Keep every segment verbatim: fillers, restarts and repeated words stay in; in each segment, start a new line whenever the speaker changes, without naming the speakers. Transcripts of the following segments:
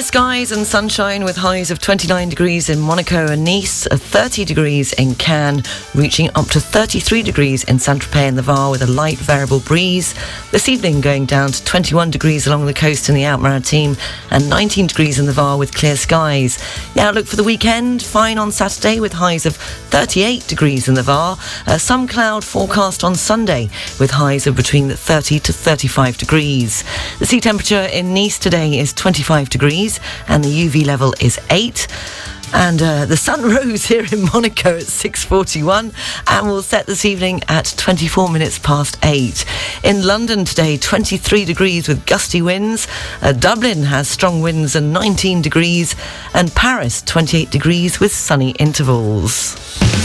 skies and sunshine with highs of twenty-nine degrees in Monaco and Nice, thirty degrees in Cannes, reaching up to thirty-three degrees in Saint-Tropez and the Var with a light variable breeze. This evening going down to twenty-one degrees along the coast in the Alpes-Maritimes and nineteen degrees in the Var with clear skies. The outlook for the weekend, fine on Saturday with highs of thirty-eight degrees in the Var. Uh, some cloud forecast on Sunday with highs of between thirty to thirty-five degrees. The sea temperature in Nice today is twenty-five degrees and the U V level is eight. And uh, the sun rose here in Monaco at six forty-one and will set this evening at twenty-four minutes past eight. In London today, twenty-three degrees with gusty winds. Uh, Dublin has strong winds and nineteen degrees. And Paris, twenty-eight degrees with sunny intervals.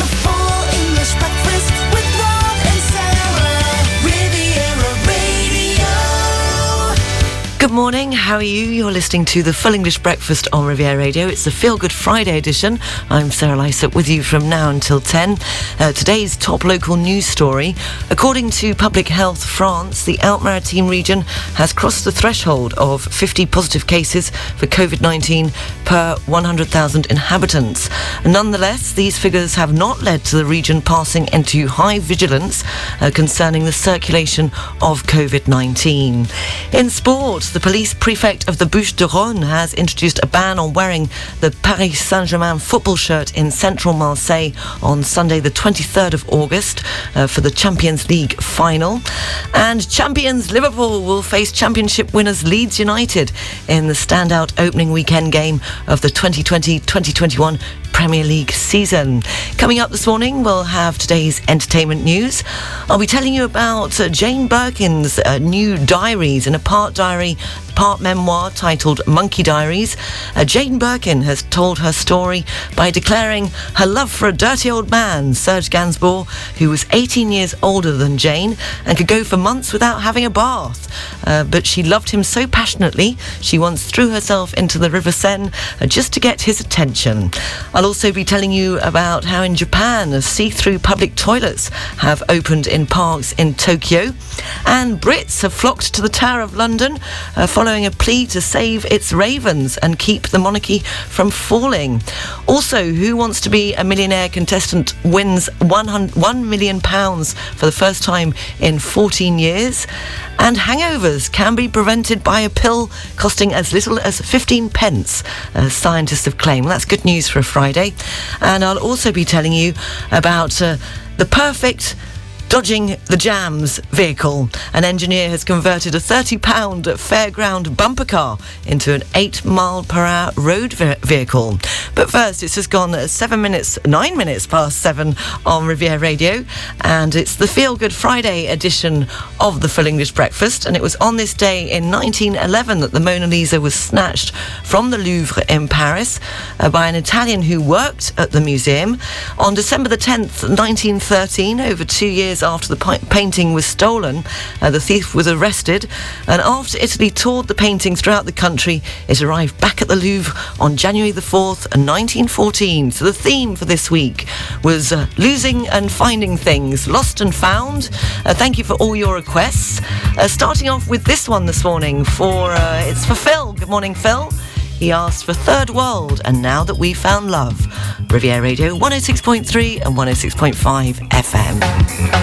Good morning, how are you? You're listening to the Full English Breakfast on Riviera Radio. It's the Feel Good Friday edition. I'm Sarah Lysett with you from now until ten. Uh, today's top local news story. According to Public Health France, the Alpes-Maritimes region has crossed the threshold of fifty positive cases for covid nineteen per one hundred thousand inhabitants. Nonetheless, these figures have not led to the region passing into high vigilance uh, concerning the circulation of covid nineteen. In sport, the police prefect of the Bouches-du-Rhône has introduced a ban on wearing the Paris Saint-Germain football shirt in central Marseille on Sunday the twenty-third of August uh, for the Champions League final. And champions Liverpool will face championship winners Leeds United in the standout opening weekend game of the twenty twenty twenty twenty-one Premier League season. Coming up this morning, we'll have today's entertainment news. I'll be telling you about uh, Jane Birkin's uh, new diaries, in a part diary, part memoir titled Monkey Diaries. Uh, Jane Birkin has told her story by declaring her love for a dirty old man, Serge Gainsbourg, who was eighteen years older than Jane and could go for months without having a bath. Uh, but she loved him so passionately, she once threw herself into the River Seine uh, just to get his attention. I'll also be telling you about how in Japan, see-through public toilets have opened in parks in Tokyo. And Brits have flocked to the Tower of London uh, following a plea to save its ravens and keep the monarchy from falling. Also, Who Wants to Be a Millionaire contestant wins one million pounds for the first time in fourteen years. And hangovers can be prevented by a pill costing as little as fifteen pence, as scientists have claimed. Well, that's good news for a Friday. And I'll also be telling you about uh, the perfect dodging the jams vehicle. An engineer has converted a thirty pound fairground bumper car into an eight mile per hour road ve- vehicle. But first, it's just gone seven minutes, nine minutes past seven on Riviera Radio, and it's the Feel Good Friday edition of the Full English Breakfast. And it was on this day in nineteen eleven that the Mona Lisa was snatched from the Louvre in Paris uh, by an Italian who worked at the museum. On December the tenth, nineteen thirteen, over two years after the pi- painting was stolen, uh, the thief was arrested, and after Italy toured the painting throughout the country, it arrived back at the Louvre on January the fourth, nineteen fourteen. So the theme for this week was uh, losing and finding things, lost and found. Uh, thank you for all your requests. Uh, starting off with this one this morning for uh, it's for Phil. Good morning, Phil. He asked for Third World and Now That We Found Love. Riviera Radio one oh six point three and one oh six point five F M.
Now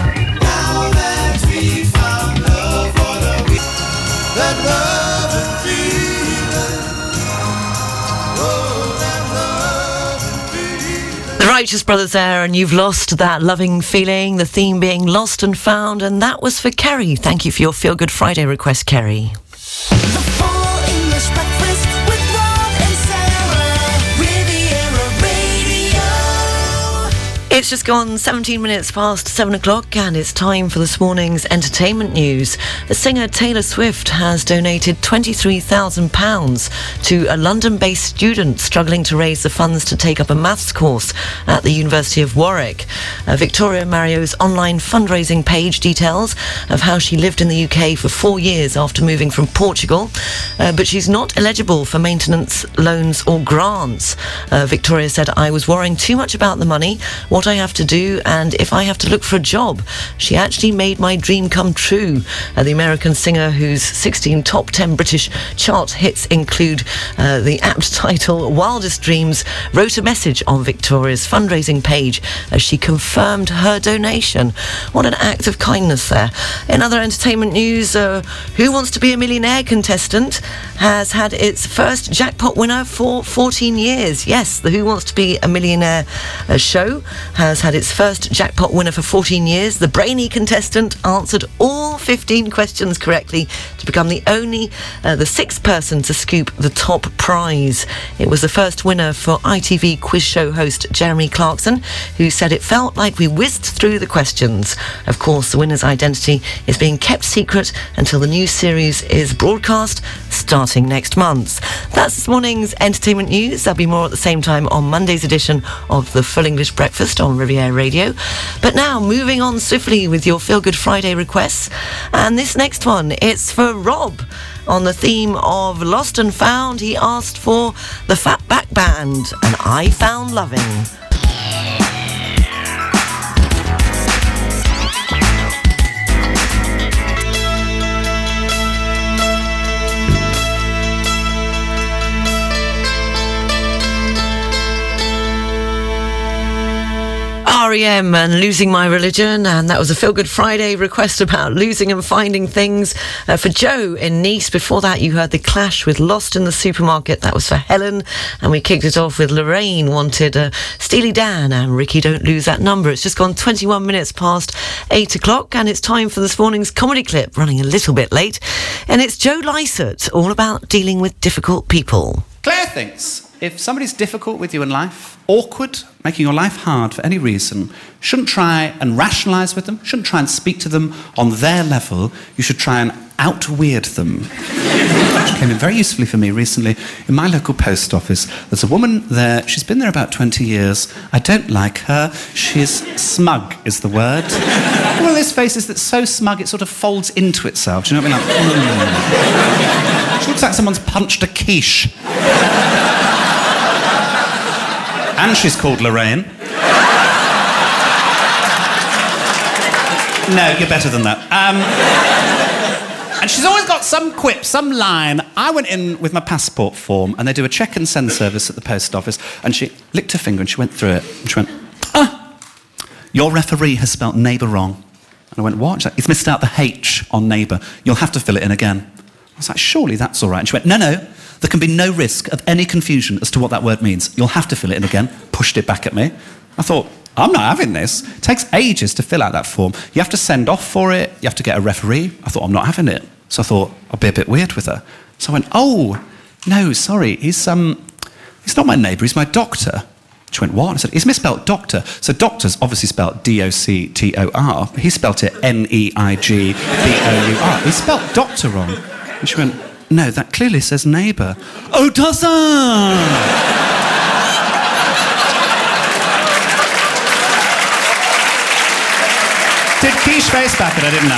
that we found love, what are we? That love and feeling. Oh, that love and feeling.
The Righteous Brothers there, and You've Lost That Loving Feeling. The theme being Lost and Found, and that was for Kerry. Thank you for your Feel Good Friday request, Kerry.
The Full English Breakfast with Rob and Sarah, Riviera Radio.
It's just gone seventeen minutes past seven o'clock, and it's time for this morning's entertainment news. The singer Taylor Swift has donated twenty-three thousand pounds to a London-based student struggling to raise the funds to take up a maths course at the University of Warwick. Uh, Victoria Mario's online fundraising page details of how she lived in the U K for four years after moving from Portugal, uh, but she's not eligible for maintenance loans or grants. Uh, Victoria said, "I was worrying too much about the money. What I have to do and if I have to look for a job. She actually made my dream come true. Uh, the American singer, whose sixteen top ten British chart hits include uh, the apt title Wildest Dreams, wrote a message on Victoria's fundraising page as she confirmed her donation. What an act of kindness there. In other entertainment news, uh, Who Wants to Be a Millionaire contestant has had its first jackpot winner for fourteen years. Yes, the Who Wants to Be a Millionaire uh, show has had its first jackpot winner for fourteen years. The brainy contestant answered all fifteen questions correctly to become the only, uh, the sixth person to scoop the top prize. It was the first winner for I T V quiz show host Jeremy Clarkson, who said it felt like we whizzed through the questions. Of course, the winner's identity is being kept secret until the new series is broadcast starting next month. That's this morning's entertainment news. There'll be more at the same time on Monday's edition of the Full English Breakfast on Riviera Radio. But now, moving on swiftly with your Feel Good Friday requests. And this next one, it's for Rob. On the theme of Lost and Found, he asked for the Fatback Band and I Found Loving. R E M and Losing My Religion, and that was a Feel Good Friday request about losing and finding things uh, for Joe in Nice. Before that, you heard The Clash with Lost in the Supermarket. That was for Helen, and we kicked it off with Lorraine wanted uh, Steely Dan and Ricky Don't Lose That Number. It's just gone twenty-one minutes past eight o'clock, and it's time for this morning's comedy clip, running a little bit late, and it's Joe Lysett, all about dealing with difficult people.
Claire thinks if somebody's difficult with you in life, awkward, making your life hard for any reason, shouldn't try and rationalise with them, shouldn't try and speak to them on their level, you should try and out-weird them. Which came in very usefully for me recently in my local post office. There's a woman there, she's been there about twenty years. I don't like her. She's smug, is the word. One of those faces that's so smug it sort of folds into itself. Do you know what I mean? Like, mm. She looks like someone's punched a quiche. And she's called Lorraine. No, you're better than that. Um, and she's always got some quip, some line. I went in with my passport form, and they do a check and send service at the post office, and she licked her finger and she went through it. And she went, ah, your referee has spelt neighbour wrong. And I went, what? She's like, it's missed out the H on neighbour. You'll have to fill it in again. I was like, surely that's all right. And she went, no, no. There can be no risk of any confusion as to what that word means. You'll have to fill it in again. Pushed it back at me. I thought, I'm not having this. It takes ages to fill out that form. You have to send off for it. You have to get a referee. I thought, I'm not having it. So I thought, I'll be a bit weird with her. So I went, oh, no, sorry. He's, um, he's not my neighbour. He's my doctor. She went, what? I said, he's misspelled doctor. So doctor's obviously spelled D O C T O R. But he spelt it N E I G B O U R. He spelled doctor wrong. And she went, no, that clearly says neighbour. Oh, does it? Did quiche face back and I didn't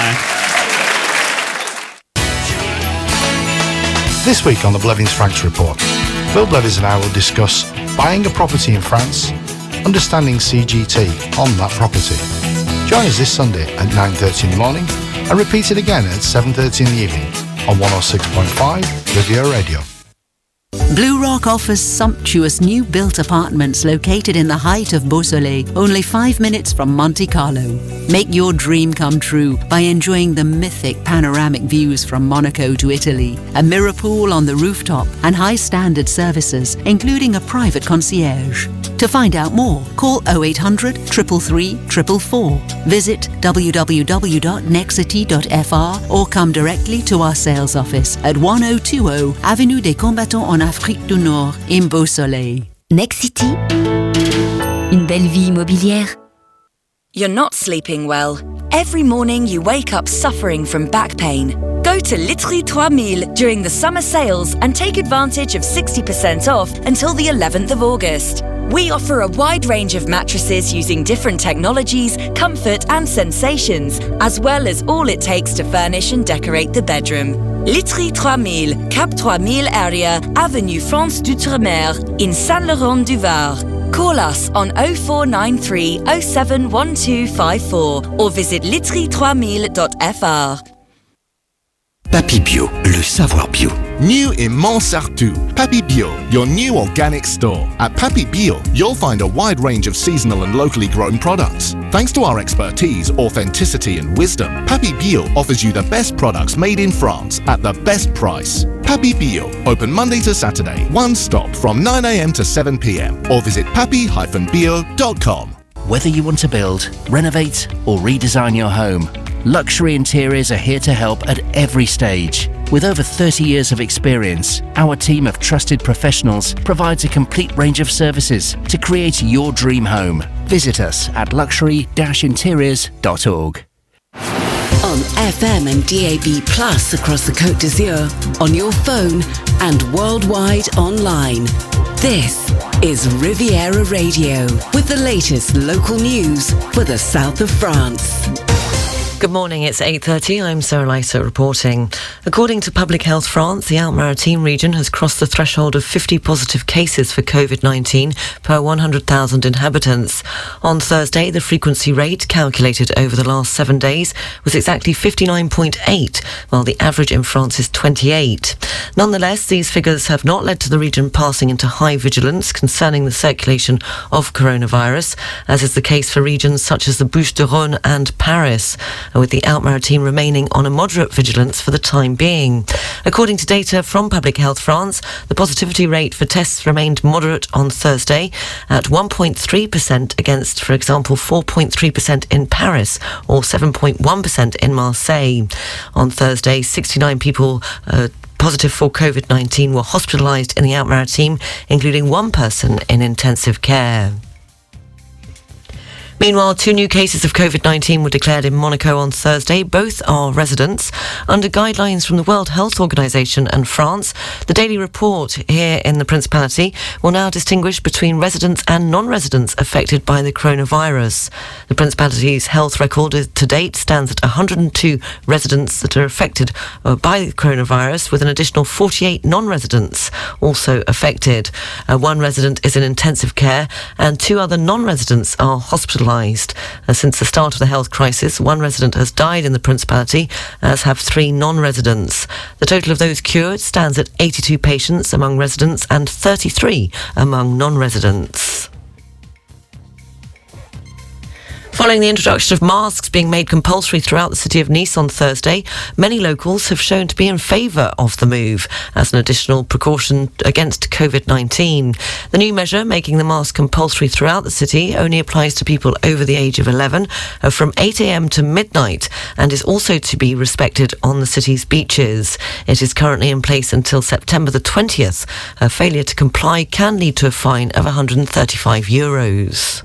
know.
This week on the Blevins Franks Report, Bill Blevins and I will discuss buying a property in France, understanding C G T on that property. Join us this Sunday at nine thirty in the morning and repeat it again at seven thirty in the evening on one oh six point five Riviera Radio.
Blue Rock offers sumptuous new built apartments located in the height of Beausoleil, only five minutes from Monte Carlo. Make your dream come true by enjoying the mythic panoramic views from Monaco to Italy, a mirror pool on the rooftop, and high standard services, including a private concierge. To find out more, call oh eight hundred, three three three, four four four. Visit w w w dot nexity dot f r or come directly to our sales office at one oh two oh Avenue des Combattants en Afrique du Nord in Beausoleil.
Nexity, une belle vie immobilière.
You're not sleeping well. Every morning you wake up suffering from back pain. Go to Literie trois mille during the summer sales and take advantage of sixty percent off until the eleventh of August. We offer a wide range of mattresses using different technologies, comfort and sensations, as well as all it takes to furnish and decorate the bedroom. Literie trois mille, Cap trois mille area, Avenue France d'Outremer, in Saint-Laurent-du-Var. Call us on oh four nine three oh seven one two five four or visit literie trois mille dot f r.
Papy Bio, le savoir bio.
New in Montsartou, Papy Bio, your new organic store. At Papy Bio, you'll find a wide range of seasonal and locally grown products. Thanks to our expertise, authenticity and wisdom, Papy Bio offers you the best products made in France at the best price. Papy Bio, open Monday to Saturday, one stop from nine a m to seven p m or visit papy dash bio dot com.
Whether you want to build, renovate or redesign your home, Luxury Interiors are here to help at every stage. With over thirty years of experience, our team of trusted professionals provides a complete range of services to create your dream home. Visit us at luxury dash interiors dot org.
On F M and D A B Plus across the Côte d'Azur, on your phone and worldwide online. This is Riviera Radio with the latest local news for the south of France.
Good morning, it's eight thirty. I'm Sarah Lysa reporting. According to Public Health France, the Alpes-Maritimes region has crossed the threshold of fifty positive cases for COVID nineteen per one hundred thousand inhabitants. On Thursday, the frequency rate calculated over the last seven days was exactly fifty-nine point eight, while the average in France is twenty-eight. Nonetheless, these figures have not led to the region passing into high vigilance concerning the circulation of coronavirus, as is the case for regions such as the Bouches-du-Rhône and Paris, with the Alpes-Maritimes remaining on a moderate vigilance for the time being. According to data from Public Health France, the positivity rate for tests remained moderate on Thursday at one point three percent against, for example, four point three percent in Paris or seven point one percent in Marseille. On Thursday, sixty-nine people uh, positive for COVID nineteen were hospitalised in the Alpes-Maritimes, including one person in intensive care. Meanwhile, two new cases of COVID nineteen were declared in Monaco on Thursday. Both are residents. Under guidelines from the World Health Organization and France, the daily report here in the Principality will now distinguish between residents and non-residents affected by the coronavirus. The Principality's health record to date stands at one hundred two residents that are affected by the coronavirus, with an additional forty-eight non-residents also affected. Uh, one resident is in intensive care and two other non-residents are hospitalised. Uh, since the start of the health crisis, one resident has died in the Principality, as have three non-residents. The total of those cured stands at eighty-two patients among residents and thirty-three among non-residents. Following the introduction of masks being made compulsory throughout the city of Nice on Thursday, many locals have shown to be in favour of the move as an additional precaution against COVID nineteen. The new measure, making the mask compulsory throughout the city, only applies to people over the age of eleven uh, from eight a m to midnight and is also to be respected on the city's beaches. It is currently in place until September the twentieth. A failure to comply can lead to a fine of one hundred thirty-five euros.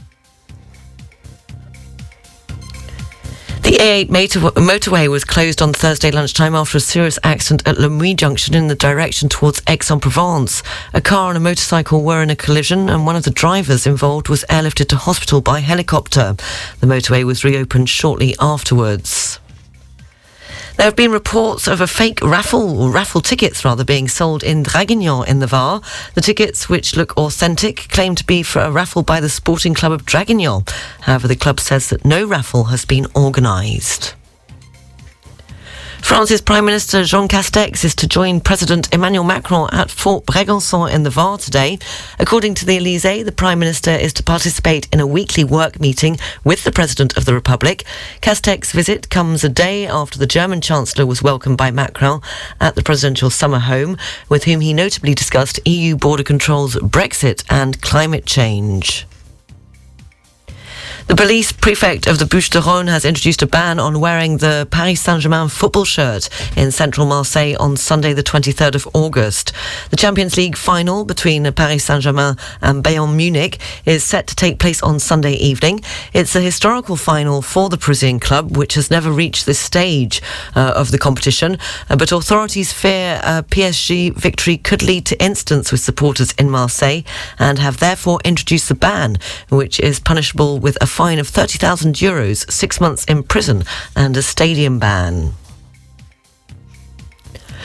The A eight motorway was closed on Thursday lunchtime after a serious accident at Lemuy Junction in the direction towards Aix-en-Provence. A car and a motorcycle were in a collision and one of the drivers involved was airlifted to hospital by helicopter. The motorway was reopened shortly afterwards. There have been reports of a fake raffle, or raffle tickets rather, being sold in Draguignan in the Var. The tickets, which look authentic, claim to be for a raffle by the Sporting Club of Draguignan. However, the club says that no raffle has been organised. France's Prime Minister Jean Castex is to join President Emmanuel Macron at Fort Brégançon in the Var today. According to the Élysée, the Prime Minister is to participate in a weekly work meeting with the President of the Republic. Castex's visit comes a day after the German Chancellor was welcomed by Macron at the presidential summer home, with whom he notably discussed E U border controls, Brexit and climate change. The police prefect of the Bouches-du-Rhône has introduced a ban on wearing the Paris Saint-Germain football shirt in central Marseille on Sunday the twenty-third of August. The Champions League final between Paris Saint-Germain and Bayern Munich is set to take place on Sunday evening. It's a historical final for the Parisian club, which has never reached this stage uh, of the competition, uh, but authorities fear a P S G victory could lead to incidents with supporters in Marseille and have therefore introduced the ban, which is punishable with a fine of thirty thousand euros, six months in prison and a stadium ban.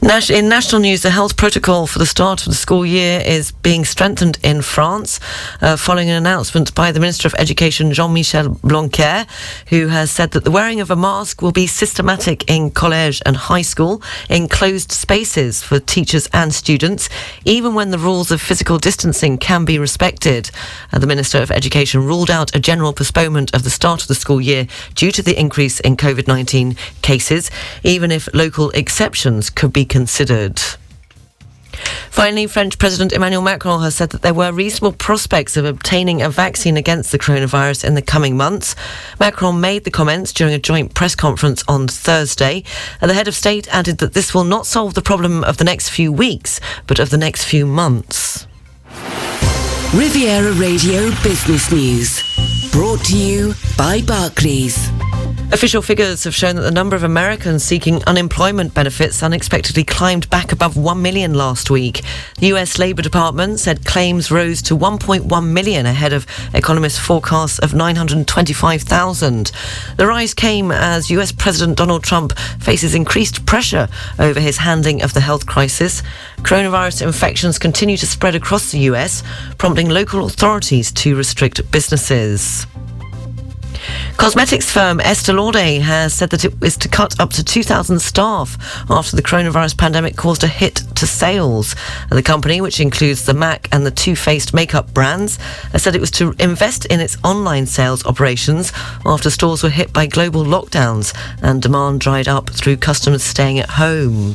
Nas- in national news, the health protocol for the start of the school year is being strengthened in France, uh, following an announcement by the Minister of Education, Jean-Michel Blanquer, who has said that the wearing of a mask will be systematic in college and high school, in closed spaces for teachers and students, even when the rules of physical distancing can be respected. Uh, the Minister of Education ruled out a general postponement of the start of the school year due to the increase in covid nineteen cases, even if local exceptions could be considered. Finally, French President Emmanuel Macron has said that there were reasonable prospects of obtaining a vaccine against the coronavirus in the coming months. Macron made the comments during a joint press conference on Thursday. And the head of state added that this will not solve the problem of the next few weeks, but of the next few months.
Riviera Radio Business News. Brought to you by Barclays.
Official figures have shown that the number of Americans seeking unemployment benefits unexpectedly climbed back above one million last week. The U S Labour Department said claims rose to one point one million ahead of economists' forecasts of nine hundred twenty-five thousand. The rise came as U S President Donald Trump faces increased pressure over his handling of the health crisis. Coronavirus infections continue to spread across the U S, prompting local authorities to restrict businesses. Cosmetics firm Estée Lauder has said that it is to cut up to two thousand staff after the coronavirus pandemic caused a hit to sales. The company, which includes the MAC and the Too Faced makeup brands, has said it was to invest in its online sales operations after stores were hit by global lockdowns and demand dried up through customers staying at home.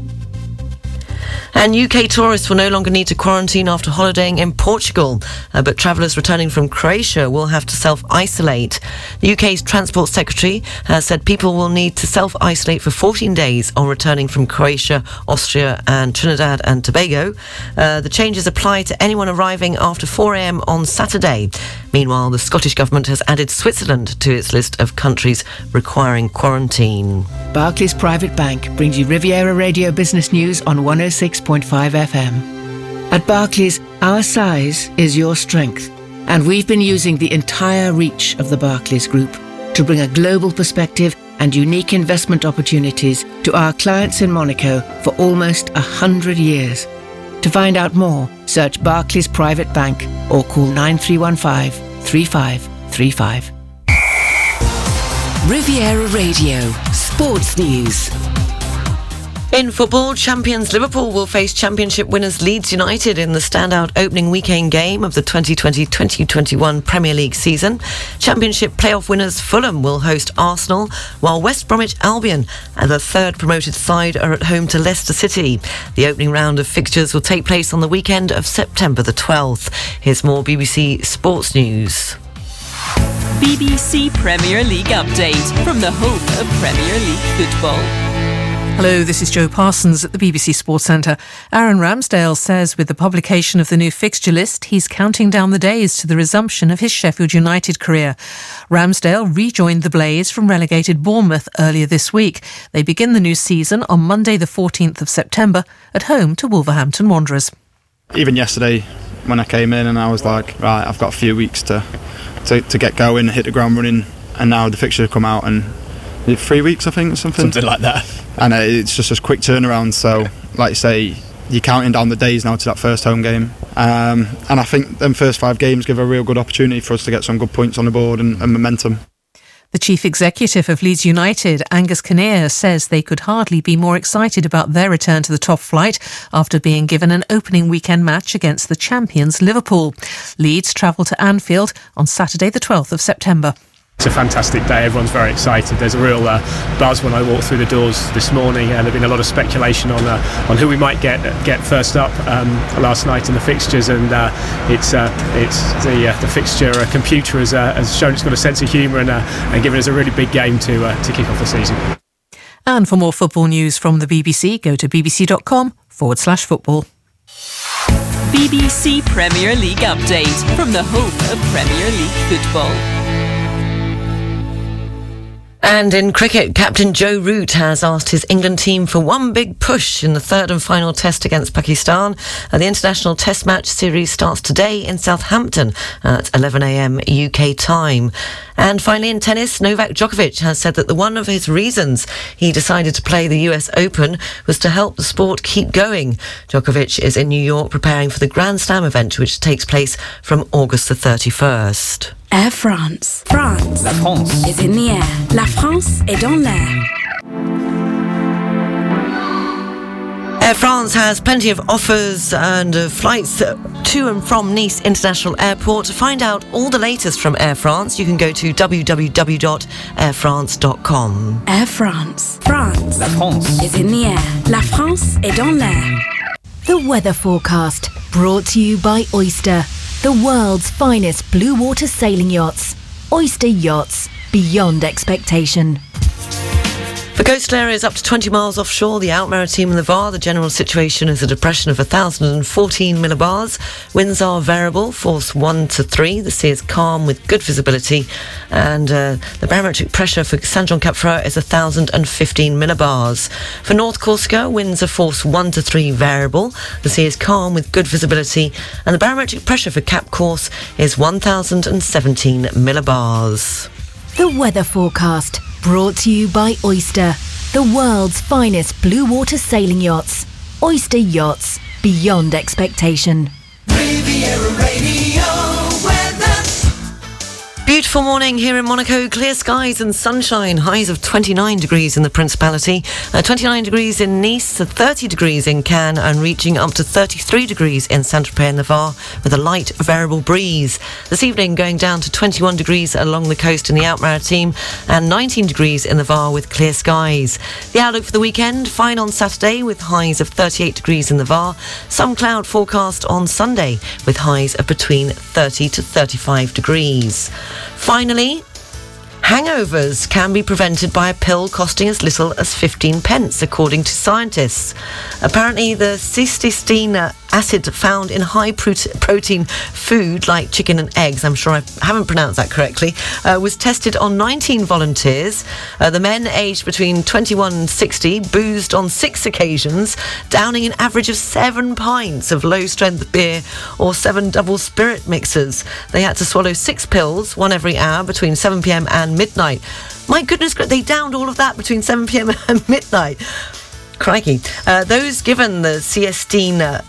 And U K tourists will no longer need to quarantine after holidaying in Portugal, uh, but travellers returning from Croatia will have to self-isolate. The U K's Transport Secretary has said people will need to self-isolate for fourteen days on returning from Croatia, Austria and Trinidad and Tobago. Uh, the changes apply to anyone arriving after four a.m. on Saturday. Meanwhile, the Scottish Government has added Switzerland to its list of countries requiring quarantine.
Barclays Private Bank brings you Riviera Radio Business News on one oh six point five F M. At Barclays, our size is your strength, and we've been using the entire reach of the Barclays Group to bring a global perspective and unique investment opportunities to our clients in Monaco for almost a hundred years. To find out more, search Barclays Private Bank or call nine three one five, three five three five.
Riviera Radio Sports News.
In football, champions Liverpool will face championship winners Leeds United in the standout opening weekend game of the twenty twenty twenty twenty-one Premier League season. Championship playoff winners Fulham will host Arsenal, while West Bromwich Albion and the third promoted side are at home to Leicester City. The opening round of fixtures will take place on the weekend of September the twelfth. Here's more B B C Sports News.
B B C Premier League update from the home of Premier League football.
Hello, this is Jo Parsons at the B B C Sports Centre. Aaron Ramsdale says with the publication of the new fixture list, he's counting down the days to the resumption of his Sheffield United career. Ramsdale rejoined the Blaze from relegated Bournemouth earlier this week. They begin the new season on Monday the fourteenth of September at home to Wolverhampton Wanderers.
Even yesterday when I came in and I was like, right, I've got a few weeks to, to, to get going, hit the ground running, and now the fixture come out and three weeks I think or something
something like that,
and it's just a quick turnaround. So like you say, you're counting down the days now to that first home game, um, and I think them first five games give a real good opportunity for us to get some good points on the board and, and momentum.
The chief executive of Leeds United, Angus Kinnear, says they could hardly be more excited about their return to the top flight after being given an opening weekend match against the champions Liverpool. Leeds travel to Anfield on Saturday the twelfth of September.
It's a fantastic day, everyone's very excited. There's a real uh, buzz when I walked through the doors this morning, and there's been a lot of speculation on uh, on who we might get get first up um, last night in the fixtures, and uh, it's uh, it's the uh, the fixture uh, computer has, uh, has shown it's got a sense of humour and, uh, and given us a really big game to uh, to kick off the season.
And for more football news from the B B C, go to bbc.com forward slash football.
B B C Premier League update from the home of Premier League football.
And in cricket, Captain Joe Root has asked his England team for one big push in the third and final test against Pakistan. And the international test match series starts today in Southampton at eleven a.m. U K time. And finally, in tennis, Novak Djokovic has said that the one of his reasons he decided to play the U S Open was to help the sport keep going. Djokovic is in New York preparing for the Grand Slam event, which takes place from August the thirty-first.
Air France. France.
La France
is in the air. La France est dans l'air.
Air France has plenty of offers and uh, flights uh, to and from Nice International Airport. To find out all the latest from Air France, you can go to w w w dot air france dot com.
Air France. France.
La France
is in the air. La France est dans l'air.
The weather forecast, brought to you by Oyster, the world's finest blue water sailing yachts. Oyster Yachts, beyond expectation.
For coastal areas up to twenty miles offshore, the Out-Maritime and the Var, the general situation is a depression of one thousand fourteen millibars. Winds are variable, force one to three. The sea is calm with good visibility. And uh, the barometric pressure for Saint Jean Cap Ferrat is one thousand fifteen millibars. For North Corsica, winds are force one to three variable. The sea is calm with good visibility. And the barometric pressure for Cap Corse is one thousand seventeen millibars.
The weather forecast, brought to you by Oyster, the world's finest blue water sailing yachts. Oyster Yachts, beyond expectation.
Riviera Radio weather.
Beautiful morning here in Monaco, clear skies and sunshine, highs of twenty-nine degrees in the Principality, uh, twenty-nine degrees in Nice, thirty degrees in Cannes and reaching up to thirty-three degrees in Saint-Tropez and the Var with a light variable breeze. This evening going down to twenty-one degrees along the coast in the Out-Maritime and nineteen degrees in the Var with clear skies. The outlook for the weekend, fine on Saturday with highs of thirty-eight degrees in the Var, some cloud forecast on Sunday with highs of between thirty to thirty-five degrees. Finally, hangovers can be prevented by a pill costing as little as fifteen pence, according to scientists. Apparently, the cysteine acid found in high protein food like chicken and eggs, I'm sure I haven't pronounced that correctly, uh, was tested on nineteen volunteers. Uh, the men aged between twenty-one and sixty boozed on six occasions, downing an average of seven pints of low-strength beer or seven double spirit mixers. They had to swallow six pills, one every hour, between seven p.m. and midnight. My goodness, they downed all of that between seven p.m. and midnight. Crikey. Uh, those given the cysteine uh,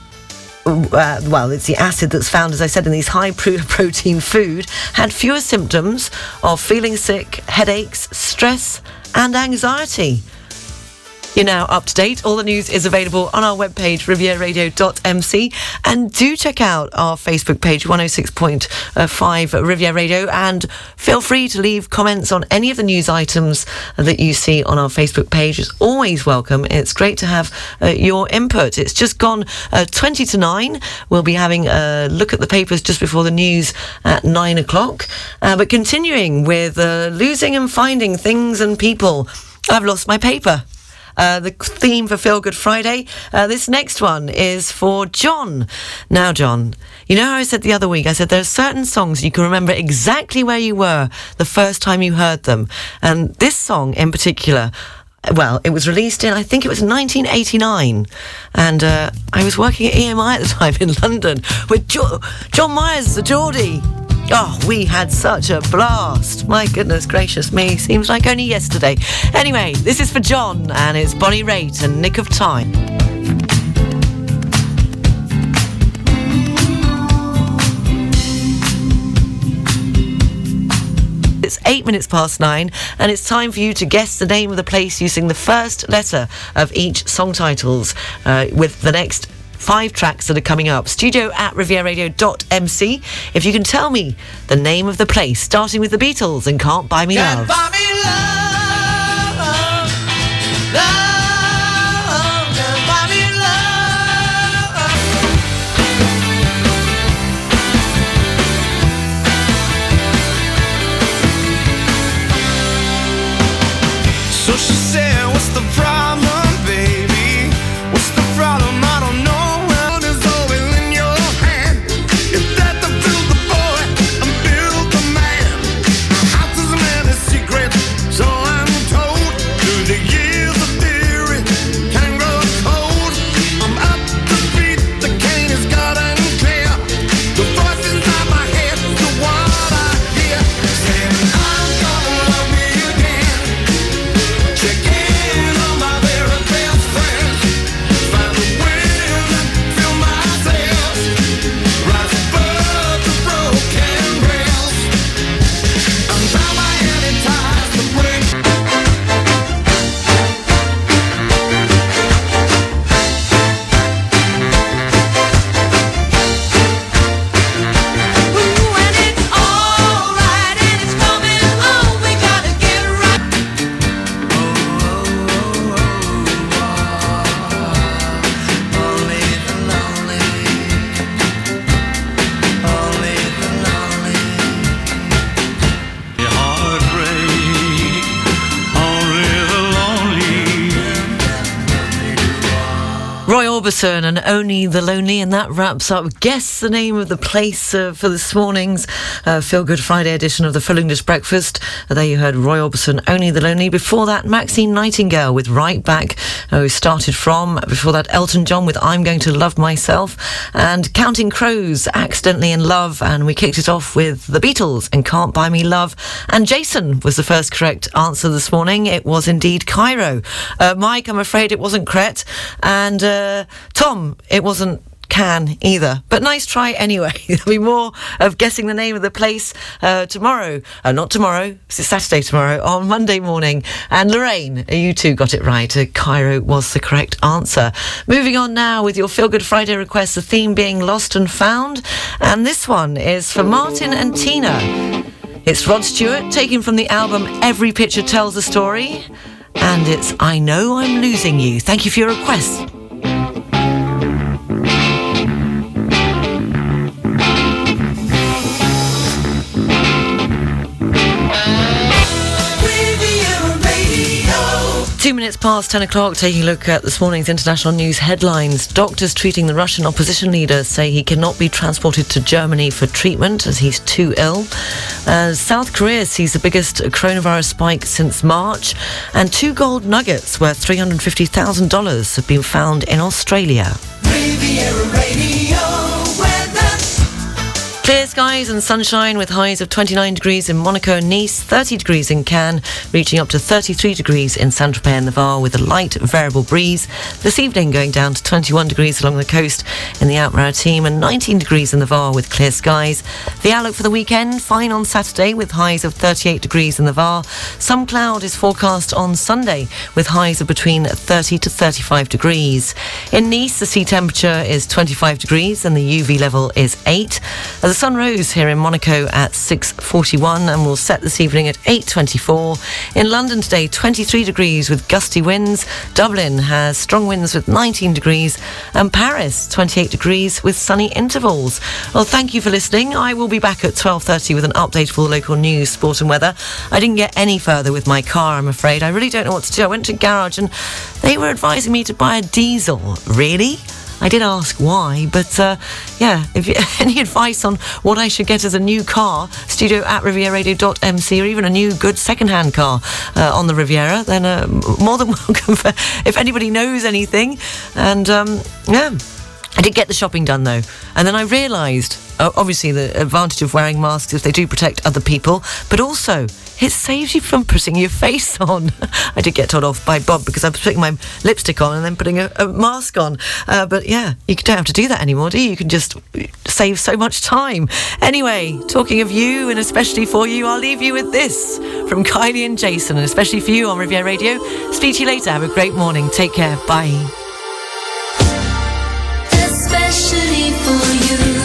Uh, well, it's the acid that's found, as I said, in these high pro- protein food, had fewer symptoms of feeling sick, headaches, stress and anxiety. You're now up to date. All the news is available on our webpage, riviera radio dot m c. And do check out our Facebook page, one oh six point five Riviera Radio. And feel free to leave comments on any of the news items that you see on our Facebook page. It's always welcome. It's great to have uh, your input. It's just gone uh, twenty to nine. We'll be having a look at the papers just before the news at nine o'clock. Uh, but continuing with uh, losing and finding things and people. I've lost my paper. Uh, the theme for Feel Good Friday. Uh, this next one is for John. Now, John, you know how I said the other week, I said there are certain songs you can remember exactly where you were the first time you heard them. And this song in particular, well, it was released in, I think it was nineteen eighty-nine. And uh, I was working at E M I at the time in London with jo- John Myers, the Geordie. Oh, we had such a blast. My goodness gracious me. Seems like only yesterday. Anyway, this is for John, and it's Bonnie Raitt and Nick of Time. It's eight minutes past nine, and it's time for you to guess the name of the place using the first letter of each song titles uh, with the next five tracks that are coming up. Studio at riviera radio dot m c. If you can tell me the name of the place, starting with the Beatles and Can't Buy Me Love.
Can't buy me love, love, can't buy me love. So she said, what's the problem, baby? What's the problem? I don't know. So
Roy Orbison and Only the Lonely, and that wraps up Guess the Name of the Place uh, for this morning's uh, Feel Good Friday edition of the Full English Breakfast. Uh, there you heard Roy Orbison, Only the Lonely. Before that, Maxine Nightingale with Right Back, uh, who started from. Before that, Elton John with I'm Going to Love Myself, and Counting Crows, Accidentally in Love, and we kicked it off with the Beatles and Can't Buy Me Love. And Jason was the first correct answer this morning. It was indeed Cairo. Uh, Mike, I'm afraid it wasn't correct. And uh, Tom, it wasn't Can either. But nice try anyway. There'll be more of guessing the name of the place uh, tomorrow. Uh, not tomorrow, it's Saturday tomorrow, on Monday morning. And Lorraine, you two got it right. Uh, Cairo was the correct answer. Moving on now with your Feel Good Friday request, the theme being Lost and Found. And this one is for Martin and Tina. It's Rod Stewart, taken from the album Every Picture Tells a Story. And it's I Know I'm Losing You. Thank you for your request. Two minutes past ten o'clock, taking a look at this morning's international news headlines. Doctors treating the Russian opposition leader say he cannot be transported to Germany for treatment as he's too ill. Uh, South Korea sees the biggest coronavirus spike since March. And two gold nuggets worth three hundred fifty thousand dollars have been found in Australia.
Riviera Radio weather.
Clear skies and sunshine with highs of twenty-nine degrees in Monaco and Nice, thirty degrees in Cannes, reaching up to thirty-three degrees in Saint-Tropez and the Var with a light variable breeze. This evening going down to twenty-one degrees along the coast in the Alpes-Maritimes and nineteen degrees in the Var with clear skies. The outlook for the weekend, fine on Saturday with highs of thirty-eight degrees in the Var. Some cloud is forecast on Sunday with highs of between thirty to thirty-five degrees. In Nice, the sea temperature is twenty-five degrees and the U V level is eight. The sun rose here in Monaco at six forty-one and will set this evening at eight twenty-four. In London today, twenty-three degrees with gusty winds. Dublin has strong winds with nineteen degrees. And Paris, twenty-eight degrees with sunny intervals. Well, thank you for listening. I will be back at twelve thirty with an update for the local news, sport and weather. I didn't get any further with my car, I'm afraid. I really don't know what to do. I went to a garage and they were advising me to buy a diesel. Really? I did ask why, but uh, yeah, if you, any advice on what I should get as a new car, studio at riviera radio dot m c, or even a new good second-hand car uh, on the Riviera, then uh, more than welcome for, if anybody knows anything. And um, yeah, I did get the shopping done though. And then I realised, uh, obviously, the advantage of wearing masks is they do protect other people, but also it saves you from putting your face on. I did get told off by Bob because I was putting my lipstick on and then putting a, a mask on. Uh, but yeah, you don't have to do that anymore, do you? You can just save so much time. Anyway, talking of you and especially for you, I'll leave you with this from Kylie and Jason, and especially for you on Riviera Radio. Speak to you later. Have a great morning. Take care. Bye.
Especially for you,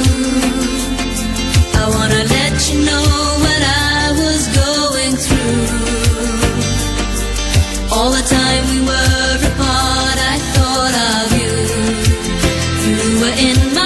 I wanna let you know what I was going through. All the time we were apart, I thought of you. You were in my